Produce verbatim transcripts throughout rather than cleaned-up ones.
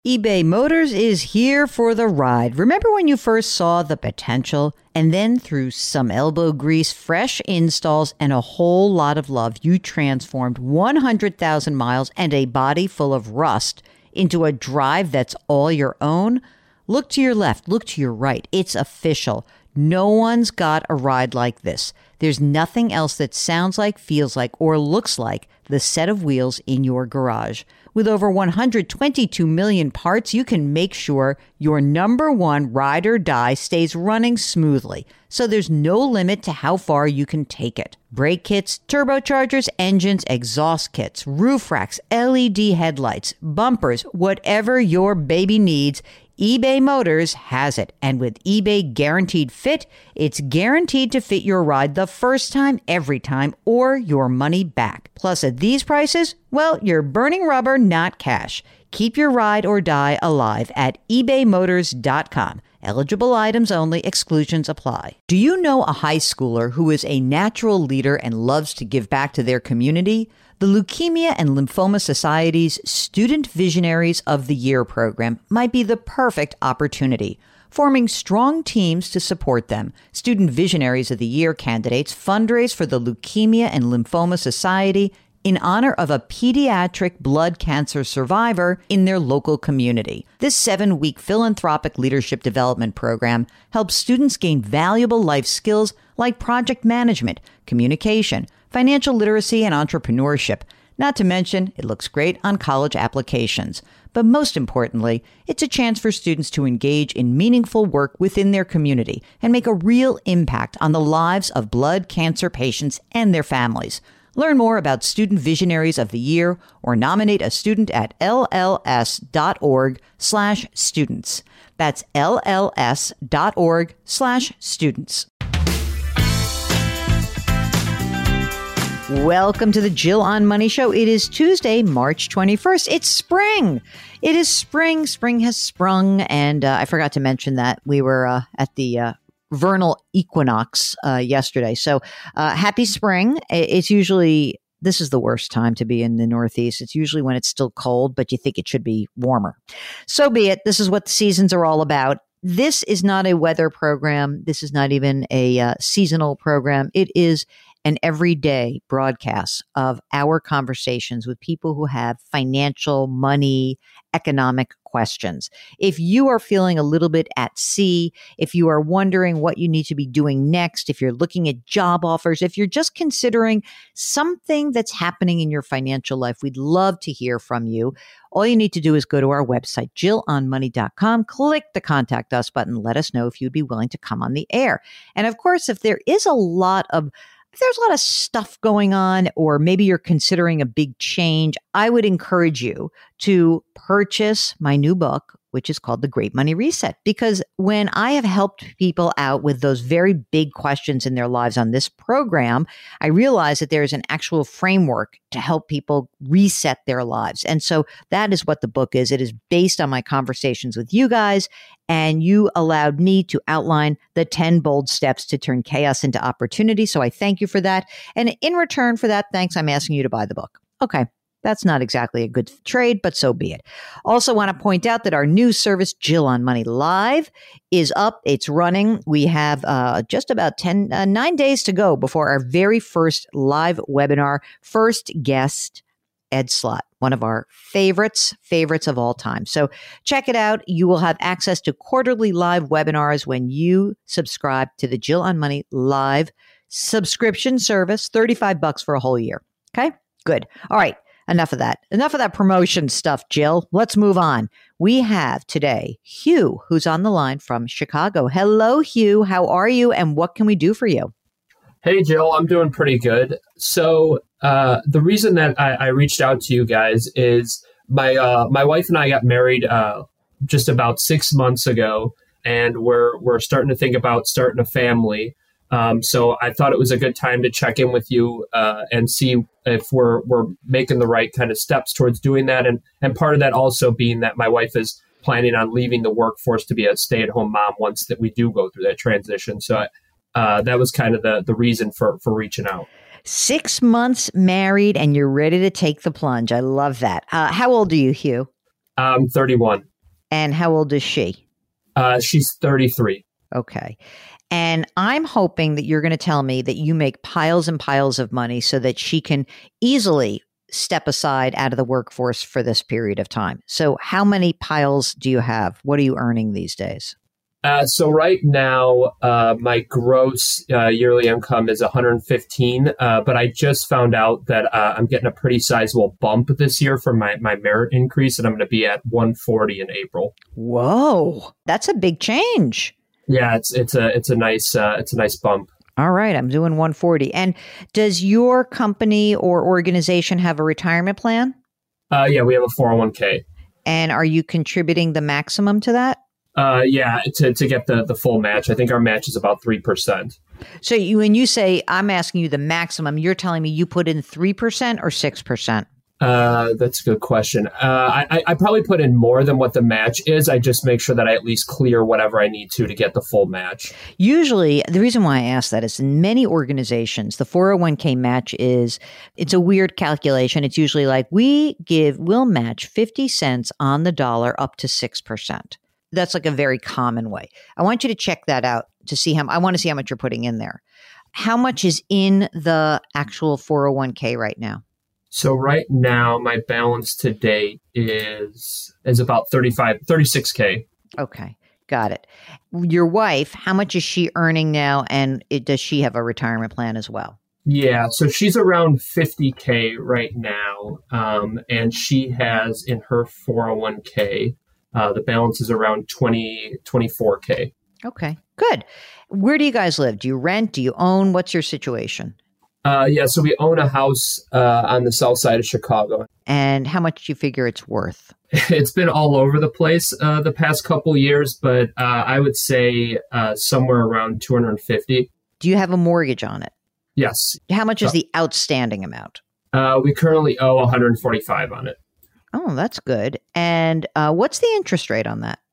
eBay Motors is here for the ride. Remember when you first saw the potential? And then through some elbow grease, fresh installs, and a whole lot of love, you transformed one hundred thousand miles and a body full of rust into a drive that's all your own? Look to your left. Look to your right. It's official. No one's got a ride like this. There's nothing else that sounds like, feels like, or looks like the set of wheels in your garage. With over one hundred twenty-two million parts, you can make sure your number one ride or die stays running smoothly. So there's no limit to how far you can take it. Brake kits, turbochargers, engines, exhaust kits, roof racks, L E D headlights, bumpers, whatever your baby needs, eBay Motors has it. And with eBay Guaranteed Fit, it's guaranteed to fit your ride the first time, every time, or your money back. Plus, at these prices, well, you're burning rubber, not cash. Keep your ride or die alive at ebay motors dot com. Eligible items only. Exclusions apply. Do you know a high schooler who is a natural leader and loves to give back to their community? The Leukemia and Lymphoma Society's Student Visionaries of the Year program might be the perfect opportunity. Forming strong teams to support them, Student Visionaries of the Year candidates fundraise for the Leukemia and Lymphoma Society in honor of a pediatric blood cancer survivor in their local community. This seven-week philanthropic leadership development program helps students gain valuable life skills like project management, communication, financial literacy, and entrepreneurship. Not to mention, it looks great on college applications. But most importantly, it's a chance for students to engage in meaningful work within their community and make a real impact on the lives of blood cancer patients and their families. Learn more about Student Visionaries of the Year or nominate a student at L L S dot org slash students. That's L L S dot org slash students. Welcome to the Jill on Money Show. It is Tuesday, March twenty-first. It's spring. It is spring. Spring has sprung. And uh, I forgot to mention that we were uh, at the uh, vernal equinox uh, yesterday. So uh, happy spring. It's usually, this is the worst time to be in the Northeast. It's usually when it's still cold, but you think it should be warmer. So be it. This is what the seasons are all about. This is not a weather program. This is not even a uh, seasonal program. It is an everyday broadcast of our conversations with people who have financial, money, economic questions. If you are feeling a little bit at sea, if you are wondering what you need to be doing next, if you're looking at job offers, if you're just considering something that's happening in your financial life, we'd love to hear from you. All you need to do is go to our website, jill on money dot com, click the Contact Us button, let us know if you'd be willing to come on the air. And of course, if there is a lot of If there's a lot of stuff going on, or maybe you're considering a big change, I would encourage you to purchase my new book, which is called The Great Money Reset. Because when I have helped people out with those very big questions in their lives on this program, I realize that there's an actual framework to help people reset their lives. And so that is what the book is. It is based on my conversations with you guys, and you allowed me to outline the ten bold steps to turn chaos into opportunity. So I thank you for that. And in return for that, thanks, I'm asking you to buy the book. Okay. That's not exactly a good trade, but so be it. Also want to point out that our new service, Jill on Money Live, is up. It's running. We have uh, just about ten, uh, nine days to go before our very first live webinar. First guest, Ed Slott, one of our favorites, favorites of all time. So check it out. You will have access to quarterly live webinars when you subscribe to the Jill on Money Live subscription service, thirty-five bucks for a whole year. Okay, good. All right. Enough of that. Enough of that promotion stuff, Jill. Let's move on. We have today Hugh, who's on the line from Chicago. Hello, Hugh. How are you? And what can we do for you? Hey, Jill. I'm doing pretty good. So uh, the reason that I, I reached out to you guys is my uh, my wife and I got married uh, just about six months ago, and we're we're starting to think about starting a family. Um, so I thought it was a good time to check in with you uh, and see if we're we're making the right kind of steps towards doing that. And and part of that also being that my wife is planning on leaving the workforce to be a stay-at-home mom once that we do go through that transition. So uh, that was kind of the the reason for for reaching out. Six months married and you're ready to take the plunge. I love that. Uh, how old are you, Hugh? I'm thirty-one. And how old is she? Uh, she's thirty-three. Okay. And I'm hoping that you're going to tell me that you make piles and piles of money so that she can easily step aside out of the workforce for this period of time. So how many piles do you have? What are you earning these days? Uh, so right now, uh, my gross uh, yearly income is one hundred fifteen, uh, but I just found out that uh, I'm getting a pretty sizable bump this year for my, my merit increase, and I'm going to be at one forty in April. Whoa, that's a big change. Yeah, it's it's a it's a nice uh, it's a nice bump. All right, I'm doing one forty. And does your company or organization have a retirement plan? Uh, yeah, we have a four oh one k. And are you contributing the maximum to that? Uh, yeah, to, to get the, the full match. I think our match is about three percent. So you, when you say I'm asking you the maximum, you're telling me you put in three percent or six percent? Uh, that's a good question. Uh, I, I probably put in more than what the match is. I just make sure that I at least clear whatever I need to to get the full match. Usually, the reason why I ask that is in many organizations, the four oh one k match is, it's a weird calculation. It's usually like we give, we'll match fifty cents on the dollar up to six percent. That's like a very common way. I want you to check that out to see how, I want to see how much you're putting in there. How much is in the actual four oh one k right now? So right now, my balance to date is is about thirty-five, thirty-six k. Okay, got it. Your wife, how much is she earning now, and it, does she have a retirement plan as well? Yeah, so she's around fifty k right now, um, and she has in her four oh one k, uh, the balance is around twenty, twenty-four k. Okay, good. Where do you guys live? Do you rent? Do you own? What's your situation? Uh, yeah, so we own a house uh, on the south side of Chicago. And how much do you figure it's worth? It's been all over the place uh, the past couple years, but uh, I would say uh, somewhere around two hundred fifty. Do you have a mortgage on it? Yes. How much is the outstanding amount? Uh, we currently owe one hundred forty-five on it. Oh, that's good. And uh, what's the interest rate on that?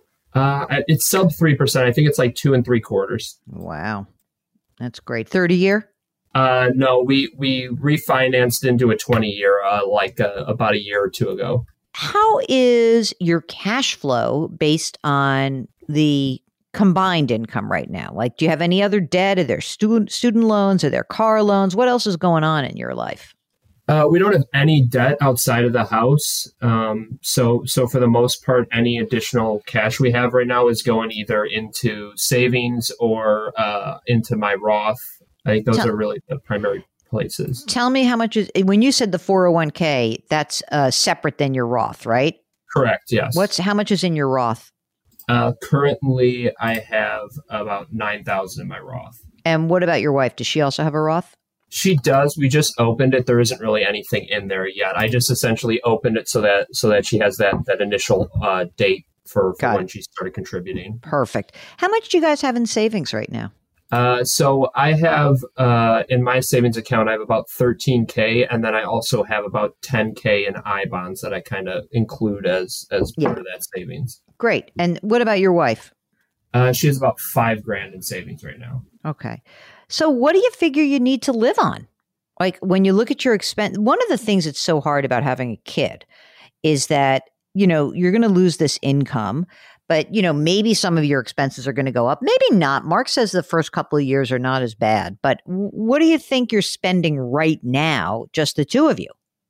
Uh, it's sub three percent. I think it's like two and three quarters. Wow. That's great. thirty year? Uh, no, we, we refinanced into a twenty year, uh, like uh, about a year or two ago. How is your cash flow based on the combined income right now? Like, do you have any other debt? Are there student student loans? Are there car loans? What else is going on in your life? Uh, we don't have any debt outside of the house. Um, so, so for the most part, any additional cash we have right now is going either into savings or uh, into my Roth. I think those tell, are really the primary places. Tell me how much is, when you said the four oh one k, that's uh, separate than your Roth, right? Correct, yes. What's how much is in your Roth? Uh, currently, I have about nine thousand in my Roth. And what about your wife? Does she also have a Roth? She does. We just opened it. There isn't really anything in there yet. I just essentially opened it so that so that she has that that initial uh, date for, for when she started contributing. Perfect. How much do you guys have in savings right now? Uh, so I have uh, in my savings account, I have about thirteen k, and then I also have about ten k in I bonds that I kind of include as as yeah. part of that savings. Great. And what about your wife? Uh, she has about five grand in savings right now. Okay. So what do you figure you need to live on? Like when you look at your expense, one of the things that's so hard about having a kid is that, you know, you're going to lose this income. But, you know, maybe some of your expenses are going to go up. Maybe not. Mark says the first couple of years are not as bad. But what do you think you're spending right now, just the two of you?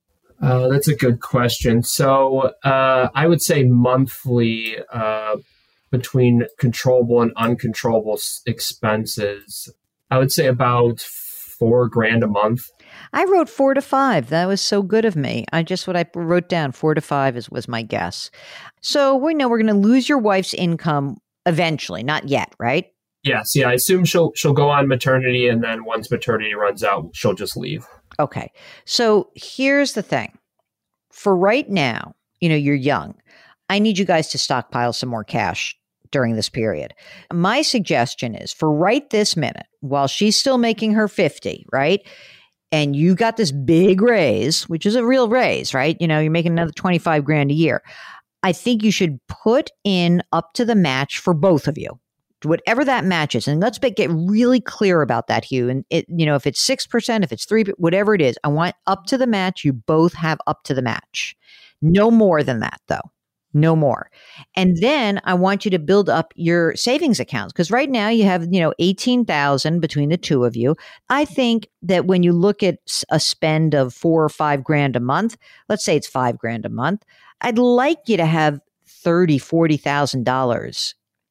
Uh, that's a good question. So uh, I would say monthly uh, between controllable and uncontrollable expenses, I would say about four grand a month. I wrote four to five. That was so good of me. I just, what I wrote down, four to five is was my guess. So we know we're going to lose your wife's income eventually, not yet, right? Yes. Yeah. I assume she'll, she'll go on maternity, and then once maternity runs out, she'll just leave. Okay. So here's the thing. For right now, you know, you're young. I need you guys to stockpile some more cash during this period. My suggestion is for right this minute, while she's still making her fifty, right? And you got this big raise, which is a real raise, right? You know, you're making another twenty-five grand a year. I think you should put in up to the match for both of you, whatever that match is. And let's get really clear about that, Hugh. And it, you know, if it's six percent, if it's three, whatever it is, I want up to the match. You both have up to the match. No more than that, though. no more. And then I want you to build up your savings accounts because right now you have, you know, eighteen thousand between the two of you. I think that when you look at a spend of four or five grand a month, let's say it's five grand a month, I'd like you to have thirty, forty thousand dollars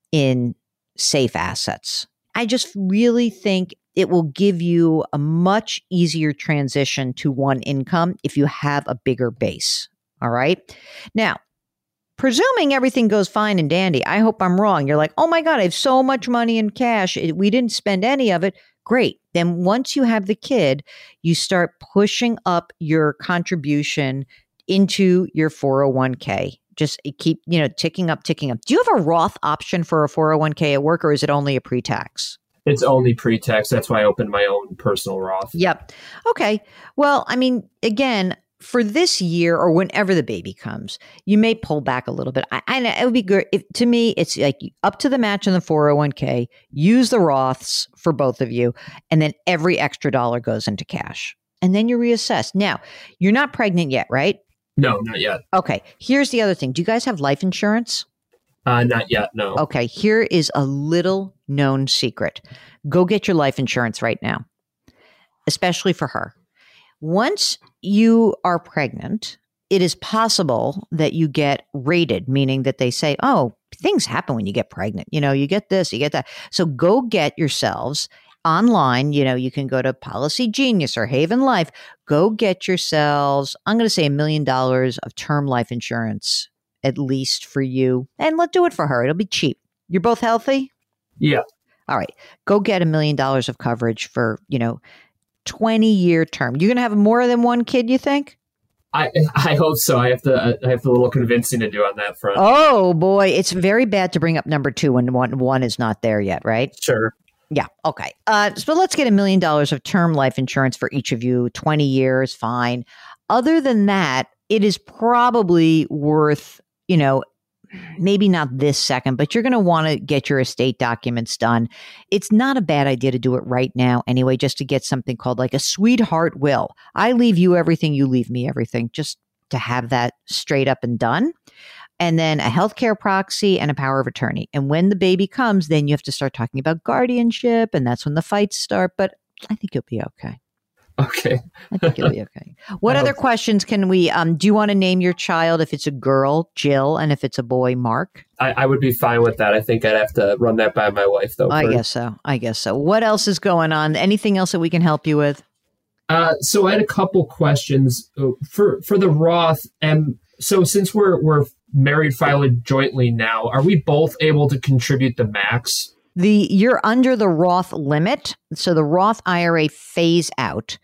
in safe assets. I just really think it will give you a much easier transition to one income if you have a bigger base. All right. Now, presuming everything goes fine and dandy, I hope I'm wrong. You're like, oh my God, I have so much money in cash. We didn't spend any of it. Great. Then once you have the kid, you start pushing up your contribution into your four oh one k. Just keep, you know, ticking up, ticking up. Do you have a Roth option for a four oh one k at work, or is it only a pre-tax? It's only pre-tax. That's why I opened my own personal Roth. Yep. Okay. Well, I mean, again, for this year or whenever the baby comes, you may pull back a little bit. I, I it would be good. If, to me, it's like up to the match in the four oh one k, use the Roths for both of you, and then every extra dollar goes into cash. And then you reassess. Now, you're not pregnant yet, right? No, not yet. Okay. Here's the other thing. Do you guys have life insurance? Uh, not yet, no. Okay. Here is a little known secret. Go get your life insurance right now, especially for her. Once you are pregnant, it is possible that you get rated, meaning that they say, oh, things happen when you get pregnant. You know, you get this, you get that. So go get yourselves online. You know, you can go to Policy Genius or Haven Life. Go get yourselves, I'm going to say a million dollars of term life insurance, at least for you. And let's do it for her. It'll be cheap. You're both healthy? Yeah. All right. Go get a million dollars of coverage for, you know, twenty year term. You're going to have more than one kid, you think? I I hope so. I have to I have a little convincing to do on that front. Oh boy, it's very bad to bring up number two when one one is not there yet, right? Sure. Yeah. Okay. Uh, so let's get a million dollars of term life insurance for each of you. twenty years, fine. Other than that, it is probably worth, you know, maybe not this second, but you're going to want to get your estate documents done. It's not a bad idea to do it right now anyway, just to get something called like a sweetheart will. I leave you everything, you leave me everything, just to have that straight up and done. And then a healthcare proxy and a power of attorney. And when the baby comes, then you have to start talking about guardianship, and that's when the fights start. But I think you'll be okay. Okay. I think you'll be okay. What other questions can we, um, do you want to name your child? If it's a girl, Jill, and if it's a boy, Mark? I, I would be fine with that. I think I'd have to run that by my wife, though. I first. guess so. I guess so. What else is going on? Anything else that we can help you with? Uh, so I had a couple questions for, for the Roth. And so since we're, we're married filing jointly now, are we both able to contribute the max? The you're under the Roth limit. So the Roth I R A phase out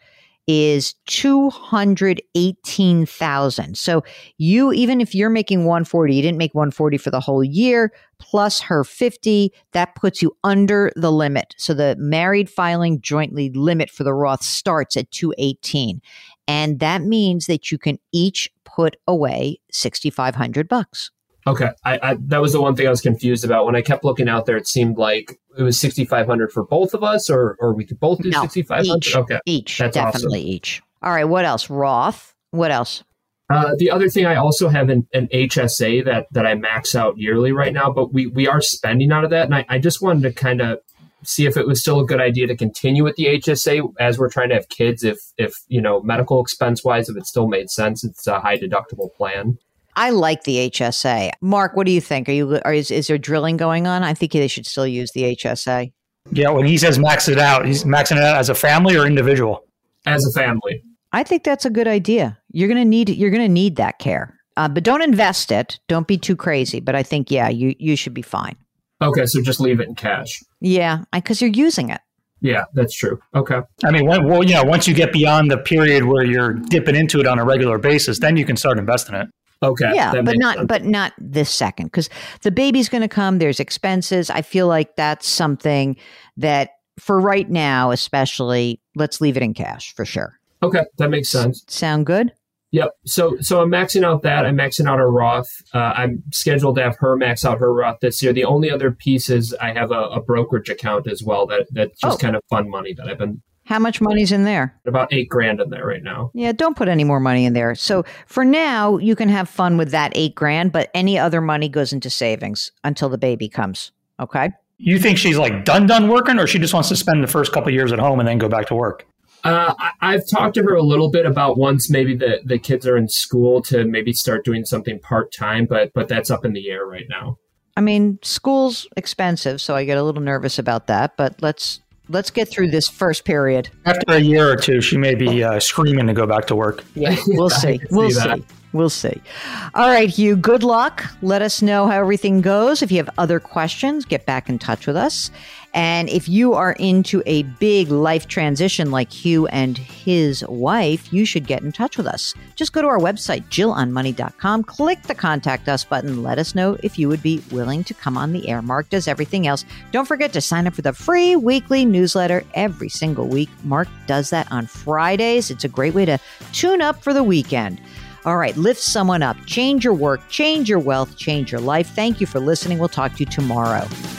is two hundred eighteen thousand. So you, even if you're making one forty, you didn't make one forty for the whole year, plus her fifty, that puts you under the limit. So the married filing jointly limit for the Roth starts at two eighteen. And that means that you can each put away sixty-five hundred bucks. Okay. I, I that was the one thing I was confused about. When I kept looking out there, it seemed like it was sixty-five hundred for both of us, or or we could both do no, sixty-five hundred? Each, okay. Each. That's definitely awesome. each. All right. What else? Roth. What else? Uh, the other thing, I also have an, an H S A that, that I max out yearly right now, but we, we are spending out of that. And I, I just wanted to kind of see if it was still a good idea to continue with the H S A as we're trying to have kids, if, if you know, medical expense wise, if it still made sense. It's a high deductible plan. I like the H S A. Mark, what do you think? Are you, are, is, is there drilling going on? I think they should still use the H S A. Yeah, when he says max it out, he's maxing it out as a family or individual? As a family. I think that's a good idea. You're going to need, you're going to need that care, uh, but don't invest it. Don't be too crazy. But I think, yeah, you, you should be fine. Okay. So just leave it in cash. Yeah. Cause you're using it. Yeah, that's true. Okay. I mean, when, well, you know, once you get beyond the period where you're dipping into it on a regular basis, then you can start investing it. Okay. Yeah, but not, sense. but not this second, because the baby's going to come. There's expenses. I feel like that's something that for right now, especially, let's leave it in cash for sure. Okay, that makes sense. Sound good? Yep. So, so I'm maxing out that. I'm maxing out our Roth. Uh, I'm scheduled to have her max out her Roth this year. The only other piece is I have a, a brokerage account as well. That that's just oh. kind of fun money that I've been. How much money's in there? About eight grand in there right now. Yeah, don't put any more money in there. So for now, you can have fun with that eight grand, but any other money goes into savings until the baby comes. Okay? You think she's like done, done working, or she just wants to spend the first couple of years at home and then go back to work? Uh, I, I've talked to her a little bit about once maybe the, the kids are in school to maybe start doing something part-time, but but that's up in the air right now. I mean, school's expensive, so I get a little nervous about that, but let's let's get through this first period. After a year or two, she may be uh, screaming to go back to work. Yeah, we'll see. We'll see see. that. We'll see. All right, Hugh, good luck. Let us know how everything goes. If you have other questions, get back in touch with us. And if you are into a big life transition like Hugh and his wife, you should get in touch with us. Just go to our website, jill on money dot com, click the Contact Us button. Let us know if you would be willing to come on the air. Mark does everything else. Don't forget to sign up for the free weekly newsletter every single week. Mark does that on Fridays. It's a great way to tune up for the weekend. All right, lift someone up, change your work, change your wealth, change your life. Thank you for listening. We'll talk to you tomorrow.